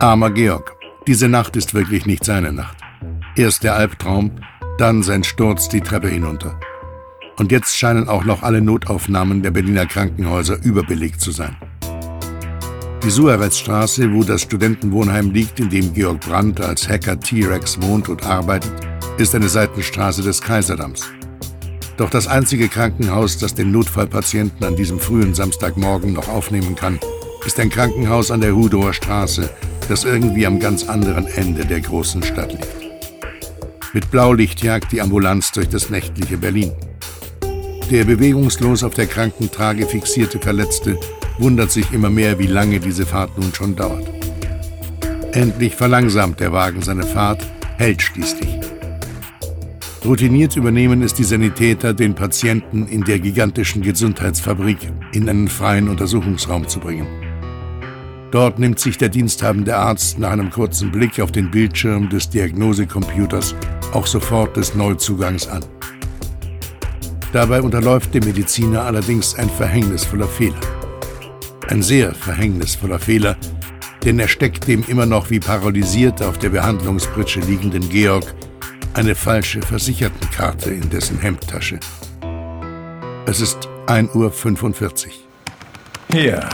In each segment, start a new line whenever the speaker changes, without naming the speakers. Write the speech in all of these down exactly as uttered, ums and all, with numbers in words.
Armer Georg. Diese Nacht ist wirklich nicht seine Nacht. Erst der Albtraum, dann sein Sturz die Treppe hinunter. Und jetzt scheinen auch noch alle Notaufnahmen der Berliner Krankenhäuser überbelegt zu sein. Die Suarezstraße, wo das Studentenwohnheim liegt, in dem Georg Brandt als Hacker T-Rex wohnt und arbeitet, ist eine Seitenstraße des Kaiserdamms. Doch das einzige Krankenhaus, das den Notfallpatienten an diesem frühen Samstagmorgen noch aufnehmen kann, ist ein Krankenhaus an der Hudower Straße, das irgendwie am ganz anderen Ende der großen Stadt liegt. Mit Blaulicht jagt die Ambulanz durch das nächtliche Berlin. Der bewegungslos auf der Krankentrage fixierte Verletzte wundert sich immer mehr, wie lange diese Fahrt nun schon dauert. Endlich verlangsamt der Wagen seine Fahrt, hält schließlich. Routiniert übernehmen es die Sanitäter, den Patienten in der gigantischen Gesundheitsfabrik in einen freien Untersuchungsraum zu bringen. Dort nimmt sich der diensthabende Arzt nach einem kurzen Blick auf den Bildschirm des Diagnosecomputers auch sofort des Neuzugangs an. Dabei unterläuft dem Mediziner allerdings ein verhängnisvoller Fehler. Ein sehr verhängnisvoller Fehler, denn er steckt dem immer noch wie paralysiert auf der Behandlungspritsche liegenden Georg eine falsche Versichertenkarte in dessen Hemdtasche. Es ist ein Uhr fünfundvierzig.
Ja,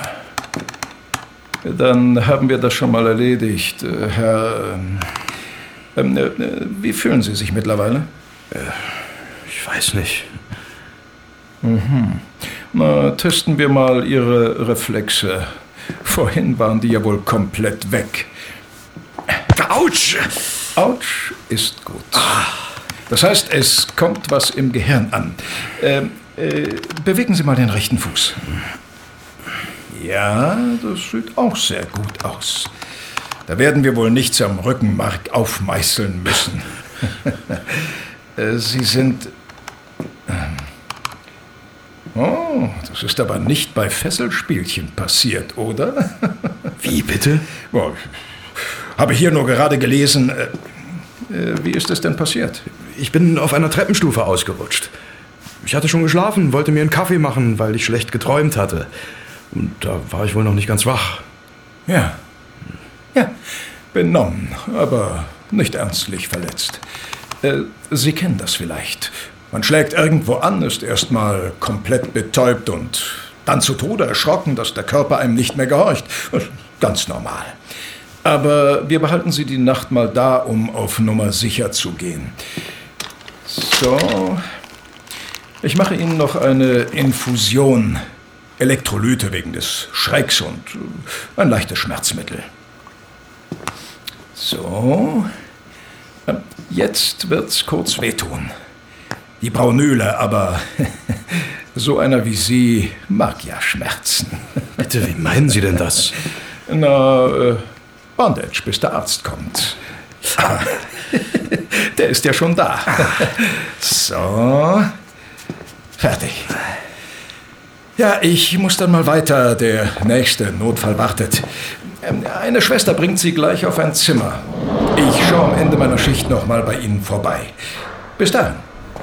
dann haben wir das schon mal erledigt. Herr, ähm, äh, wie fühlen Sie sich mittlerweile?
Äh, ich weiß nicht.
Mhm. Na, testen wir mal Ihre Reflexe. Vorhin waren die ja wohl komplett weg.
Autsch!
Autsch ist gut. Das heißt, es kommt was im Gehirn an. Ähm, äh, bewegen Sie mal den rechten Fuß. Ja, das sieht auch sehr gut aus. Da werden wir wohl nichts am Rückenmark aufmeißeln müssen. äh, Sie sind... Ähm, Oh, das ist aber nicht bei Fesselspielchen passiert, oder?
Wie bitte?
Oh, habe hier nur gerade gelesen. Äh, äh, wie ist es denn passiert?
Ich bin auf einer Treppenstufe ausgerutscht. Ich hatte schon geschlafen, wollte mir einen Kaffee machen, weil ich schlecht geträumt hatte. Und da war ich wohl noch nicht ganz wach.
Ja. Ja, benommen, aber nicht ernstlich verletzt. Äh, Sie kennen das vielleicht. Man schlägt irgendwo an, ist erstmal komplett betäubt und dann zu Tode erschrocken, dass der Körper einem nicht mehr gehorcht. Ganz normal. Aber wir behalten Sie die Nacht mal da, um auf Nummer sicher zu gehen. So. Ich mache Ihnen noch eine Infusion. Elektrolyte wegen des Schrecks und ein leichtes Schmerzmittel. So. Jetzt wird's kurz wehtun. Die Braunöle, aber so einer wie Sie mag ja Schmerzen.
Bitte, wie meinen Sie denn das?
Na, äh, Bondage, bis der Arzt kommt. Ah, der ist ja schon da. So, fertig. Ja, ich muss dann mal weiter. Der nächste Notfall wartet. Eine Schwester bringt Sie gleich auf ein Zimmer. Ich schaue am Ende meiner Schicht noch mal bei Ihnen vorbei. Bis dann.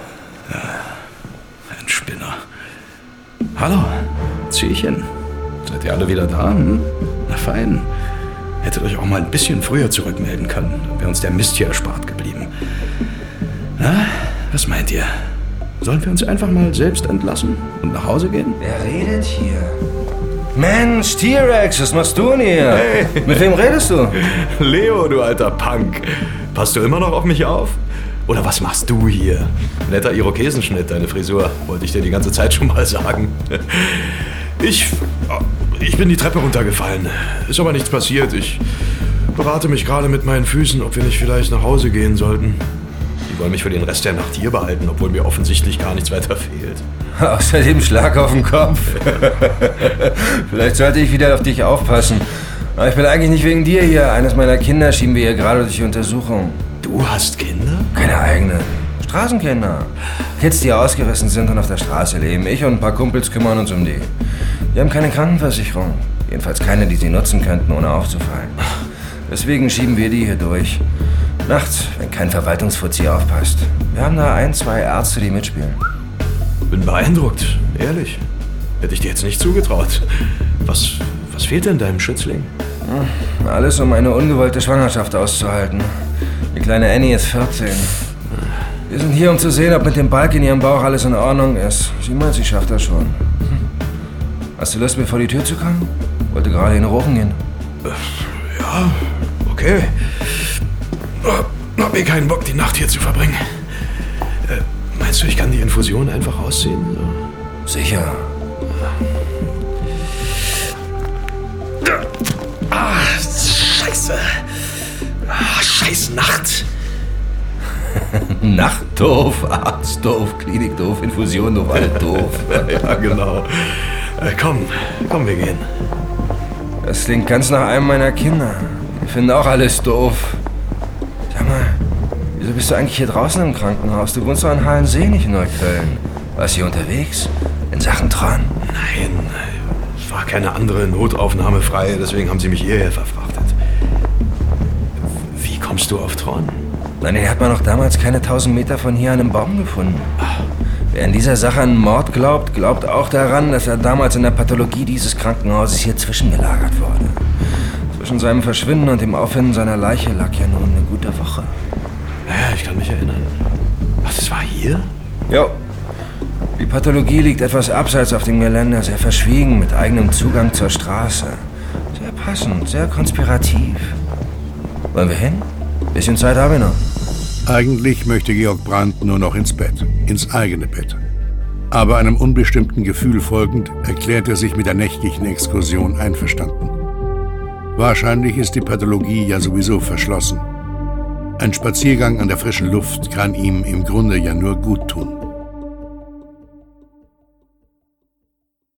Ein Spinner. Hallo, Ziehchen. Seid ihr alle wieder da? Hm? Na fein. Hättet euch auch mal ein bisschen früher zurückmelden können. Dann wäre uns der Mist hier erspart geblieben. Na, was meint ihr? Sollen wir uns einfach mal selbst entlassen und nach Hause gehen?
Wer redet hier? Mensch, T-Rex, was machst du denn hier? Hey. Mit wem redest du?
Leo, du alter Punk. Passt du immer noch auf mich auf? Oder was machst du hier? Netter Irokesenschnitt, deine Frisur. Wollte ich dir die ganze Zeit schon mal sagen. Ich... Ich bin die Treppe runtergefallen. Ist aber nichts passiert. Ich berate mich gerade mit meinen Füßen, ob wir nicht vielleicht nach Hause gehen sollten. Die wollen mich für den Rest der Nacht hier behalten, obwohl mir offensichtlich gar nichts weiter fehlt.
Außer dem Schlag auf den Kopf. Vielleicht sollte ich wieder auf dich aufpassen. Aber ich bin eigentlich nicht wegen dir hier. Eines meiner Kinder schieben wir hier gerade durch die Untersuchung.
Du hast Kinder?
Keine eigenen. Straßenkinder. Kids, die ausgerissen sind und auf der Straße leben. Ich und ein paar Kumpels kümmern uns um die. Die haben keine Krankenversicherung. Jedenfalls keine, die sie nutzen könnten, ohne aufzufallen. Deswegen schieben wir die hier durch. Nachts, wenn kein Verwaltungsfuzzi aufpasst. Wir haben da ein, zwei Ärzte, die mitspielen.
Bin beeindruckt, ehrlich. Hätte ich dir jetzt nicht zugetraut. Was, was fehlt denn deinem Schützling?
Alles, um eine ungewollte Schwangerschaft auszuhalten. Die kleine Annie ist vierzehn. Wir sind hier, um zu sehen, ob mit dem Balk in ihrem Bauch alles in Ordnung ist. Sie meint, sie schafft das schon. Hast du Lust, mir vor die Tür zu kommen? Wollte gerade in den Ofen gehen.
Ja, okay. Hab mir keinen Bock, die Nacht hier zu verbringen. Äh, meinst du, ich kann die Infusion einfach ausziehen?
Sicher.
Ah, scheiße. Ah, scheiß Nacht.
Nacht doof, Arzt doof, Klinik doof, Infusion doof, alles doof.
Ja, genau. Äh, komm, komm, wir gehen.
Das klingt ganz nach einem meiner Kinder. Die finden auch alles doof. Sag mal, wieso bist du eigentlich hier draußen im Krankenhaus? Du wohnst doch in Halensee, nicht in Neukölln. Warst hier unterwegs? In Sachen Tron?
Nein, es war keine andere Notaufnahme frei, deswegen haben sie mich hierher verfrachtet. Wie kommst du auf Tron?
Nein, den hat man noch damals keine tausend Meter von hier an einem Baum gefunden. Wer in dieser Sache an Mord glaubt, glaubt auch daran, dass er damals in der Pathologie dieses Krankenhauses hier zwischengelagert wurde. Zwischen seinem Verschwinden und dem Auffinden seiner Leiche lag ja nun eine gute Woche.
Ja, ich kann mich erinnern. Was, das war hier?
Jo. Die Pathologie liegt etwas abseits auf dem Gelände, sehr verschwiegen, mit eigenem Zugang zur Straße. Sehr passend, sehr konspirativ. Wollen wir hin? Bisschen Zeit habe ich noch.
Eigentlich möchte Georg Brandt nur noch ins Bett, ins eigene Bett. Aber einem unbestimmten Gefühl folgend erklärt er sich mit der nächtlichen Exkursion einverstanden. Wahrscheinlich ist die Pathologie ja sowieso verschlossen. Ein Spaziergang an der frischen Luft kann ihm im Grunde ja nur gut tun.